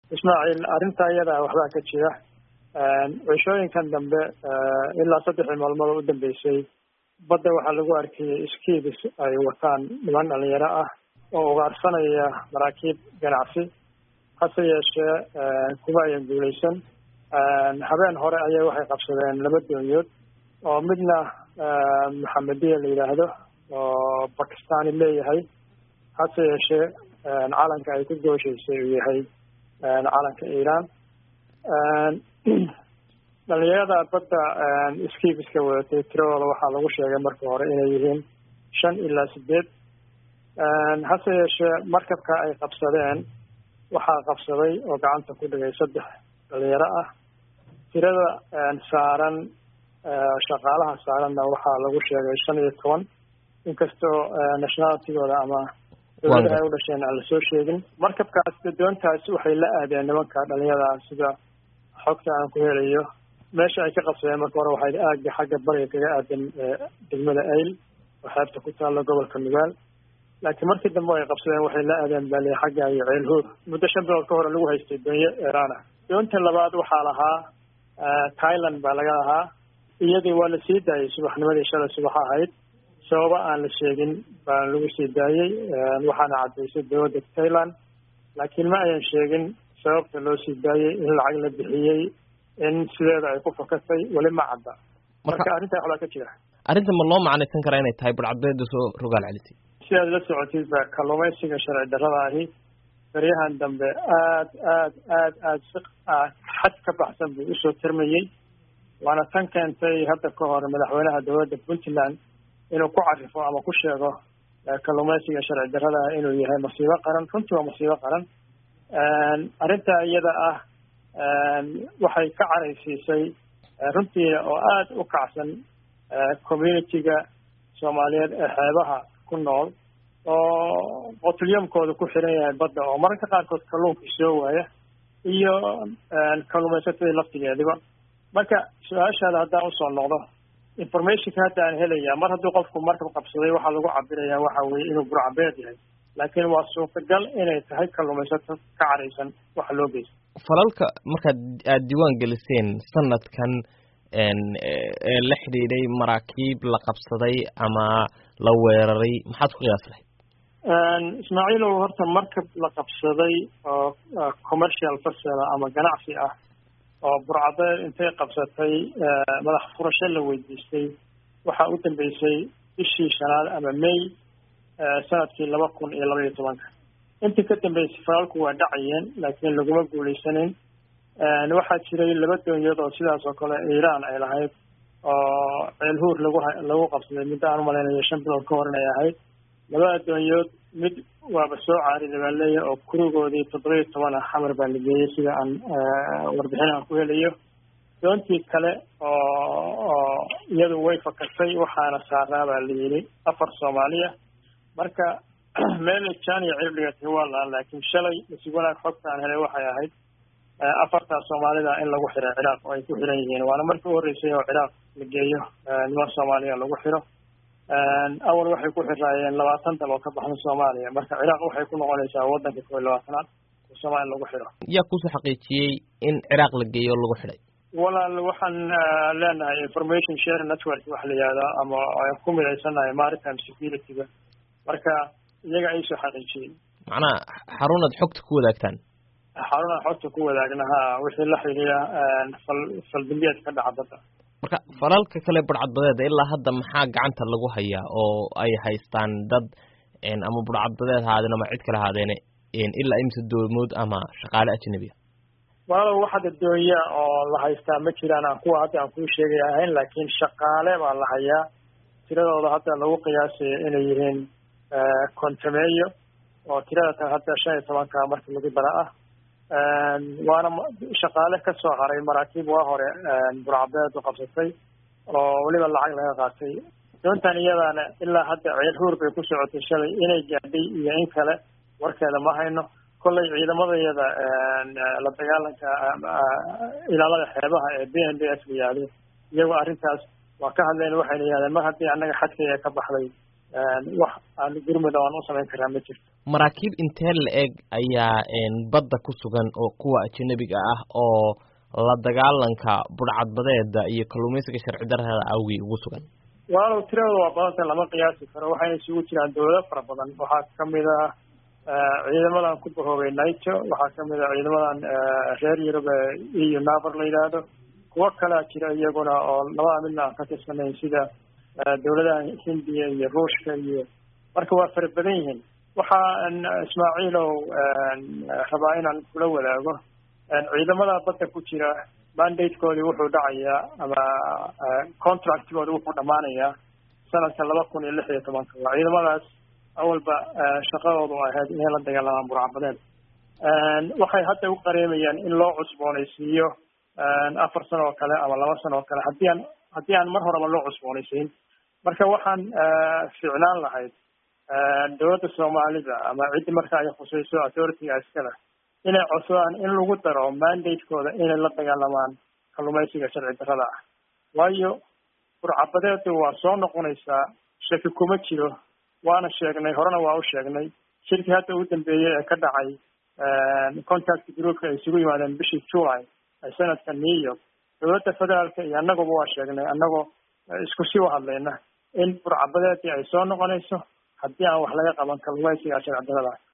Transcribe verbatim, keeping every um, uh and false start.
Ismaaciil arrinta iyada waxbaa ka jira cishooyinkan dambe ilaa saddexdii maalmood u dambeysay badda waxaa lagu arkayay iskiibis ay wataan niman dhalinyaro ah oo ugaarsanaya maraakiib ganacsi hase yeeshee kuma ayan guuleysan habeen hore ayay waxay qabsadeen laba doonyood oo midna maxamediya la yidhaahdo oo bakistani leeyahay hase yeeshee calanka ay ku gooshaysay uu yahay calanka iiraan dhalinyarada badda iskiibiska wadatay tiradooda waxaa lagu sheegay marka hore inay yihiin shan ilaa sideed hase yeeshee markabka ay qabsadeen waxaa qabsaday oo gacanta ku dhigay saddex dhalinyaro ah tirada saaran shaqaalaha saaranna waxaa lagu sheegay shan iyo toban inkastoo nationalitigooda ama dowladaha ay u dhasheen aan lasoo sheegin markabkaas doontaasi waxay la aadeen nimanka dhalinyarada sida xogta aan ku helayo meesha ay ka qabsadeen marka hore waxay aagga xagga bariga kaga aadan degmada ayl oo xeebta ku taalla gobolka nugaal laakiin markii dambe ay qabsadeen waxay la aadeen bali xagga iyo ceelhood muddo shan bilood ka hore lagu haystay doonyo iiraan ah doonta labaad waxaa lahaa thailand baa laga lahaa iyadii waa la sii daayay subaxnimadii shalay subax ahayd sababa aan la sheegin baa lagu sii daayey waxaana caddaysay dowladda thailand laakiin ma ayan sheegin sababta loo sii daayey in lacag la bixiyey in sideeda ay ku fakatay weli ma cadda marka arrintaa waxbaa ka jira arrinta ma loo macnaysan karaa inay tahay burcadbeeda soo rogaal celisay sidaad la socotid ba kalluumaysiga sharci darrada ahi baryahan dambe aad aad aad aad si xad ka baxsan buu usoo tirmayey waana tan keentay hadda ka hor madaxweynaha dowladda puntland inuu ku carifo ama ku sheego kalluumaysiga sharci darrada ah inuu yahay masiibo qaran runtii waa masiibo qaran arrintaa iyada ah waxay ka caraysiisay runtii oo aada u kacsan communitiga soomaaliyeed ee xeebaha ku nool oo qotulyamkooda ku xiran yahay badda oo mararka qaarkood kalluunkii soo waaya iyo kalluumaysatadii laftigeediba marka su-aashaada haddaan usoo noqdo informationka hadda aan helaya mar hadduu qofku markab qabsaday waxaa lagu cabirayaa waxa weeye inuu burcabeed yahay laakiin waa suurtagal inay tahay kalluumaysato ka caraysan waxa loo geysta falalka markaad aada diiwaan geliseen sanadkan ee la xidhiidhay maraakiib la qabsaday ama la weeraray maxaad ku qiyaas lahayd ismaaciilow horta markab la qabsaday oo commercial vessel ama ganacsi ah oo burcadeed intay qabsatay madax furasho la weydiistay waxaa u dambeysay bishii shanaad ama may sanadkii laba kun iyo laba iyo tobanka intii ka dambeysay falalku waa dhacayeen laakiin laguma guuleysanin waxaa jiray laba doonyood oo sidaas oo kale iiraan ay lahayd oo ceelhuur lagu lagu qabsaday muddo aan umalaynayo shan bilood ka hor inay ahayd labada doonyood mid waaba soo caariday baa leeyahay oo kurigoodii toddoba iyo toban ah xamar baa la geeyey sida aan warbixinaha ku helayo doontii kale oo oo iyadu way fakatay waxaana saaraa baa la yidhi afar soomaaliya marka meel jaan iyo cirib dhigatay waa lahan laakiin shalay isig wanaag xogta aan helay waxay ahayd afartaa soomaalida in lagu xiray ciraaq oo ay ku xiran yihiin waana markii u horreysay oo ciraaq la geeyo niman soomaaliya lagu xiro awal waxay ku xiraayeen labaatan dal oo ka baxda soomaaliya marka ciraaq waxay ku noqonaysaa waddanka kow iyo labaatanaad oo soomaaliya lagu xiro yaa kusoo xaqiijiyey in ciraaq la geeyo lagu xiray walaal waxaan leenahay information share network waxa la yihahdaa ama aan ku midaysanahay maritime security-ga marka iyaga ay soo xaqiijiyey macnaha xarunaad xogta ku wadaagtaan xarunaan xogta ku wadaagnaha wixii la xidhiira fal faldambiyeed ka dhaca badda marka falalka kale burcadbadeeda ilaa hadda maxaa gacanta lagu hayaa oo ay haystaan dad ama burcadbadeed haadeen ama cid kale haadeen ilaa imse doomood ama shaqaale ajnabiya walaalow waxaada doonya oo la haystaa ma jiraan aan kuwa hadda aan kuu sheegay ahayn laakiin shaqaale baa la hayaa tiradooda hadda lagu qiyaasayo inay yihiin kontameeyo oo tirada tan hadda shan iyo tobanka markii lagu dara ah waana shaqaale ka soo haray maraakiib waa hore burcabeed u qabsatay oo weliba lacag laga qaatay doontan iyadaana ilaa hadda ceelhuur bay ku socotay shalay inay gaadhay iyo in kale warkeeda ma hayno kollay ciidamadayada la dagaalanka ilaalada xeebaha ee b n b s la yihahdo iyagoo arrintaas waa ka hadleen waxayna yihahdeen mar haddii annaga xadkayga ka baxday wax aan gurmud aan u samayn karaa ma jirto maraakiib intee la-eg ayaa badda ku sugan oo kuwa ajnabiga ah oo la dagaalanka budhcadbadeeda iyo kalluumaysiga sharci darrada awgii ugu sugan? walaalow tiradooda waa badanta lama qiyaasi karo, waxayna isugu jiraan dawlado fara badan. waxaa kamid ah ciidamadan ku bahoobay nato, waxaa kamid ah ciidamadan reer yurub e u navar la yidhaahdo, kuwo kalea jira iyaguna oo labada midna aan ka tirsanayn sida dawladaha hindiya iyo ruushka iyo marka waa fara badan yihiin. waxaan ismaaciilow rabaa inaan kula wadaago ciidamada badda ku jira mandatekoodii wuxuu dhacayaa ama contractkoodi wuxuu dhamaanayaa sanadka laba kun iyo lix iyo tobanka. waa ciidamadaas awalba shaqadoodu ahayd inay la dagaalamaan burcadbadeed. waxay hadda u qareemayaan in loo cusboonaysiiyo afar sano oo kale ama laba sano oo kale haddii aan haddii aan mar horeba loo cusboonaysiin. marka waxaan ficnaan lahayd dawladda soomaalida ama ciddi marka ay khusayso authority-ga iskale inay codsadaan in lagu daro mandatekooda inay la dagaalamaan kalluumaysiga sharci darrada ah. waayo burcadbadeedu waa soo noqonaysaa, shaki kuma jiro. waana sheegnay, horena waa u sheegnay. shirkii hadda ugu dambeeyey ee ka dhacay contact groupka ay isugu yimaadeen bishii July ee sanadka New York, dawladda federaalka iyo annaguba waa sheegnay, annagoo isku sii wahadlayna in burcadbadeedii ay soo noqonayso haddii aan wax laga qaban kalluumaysiga sharci darrada.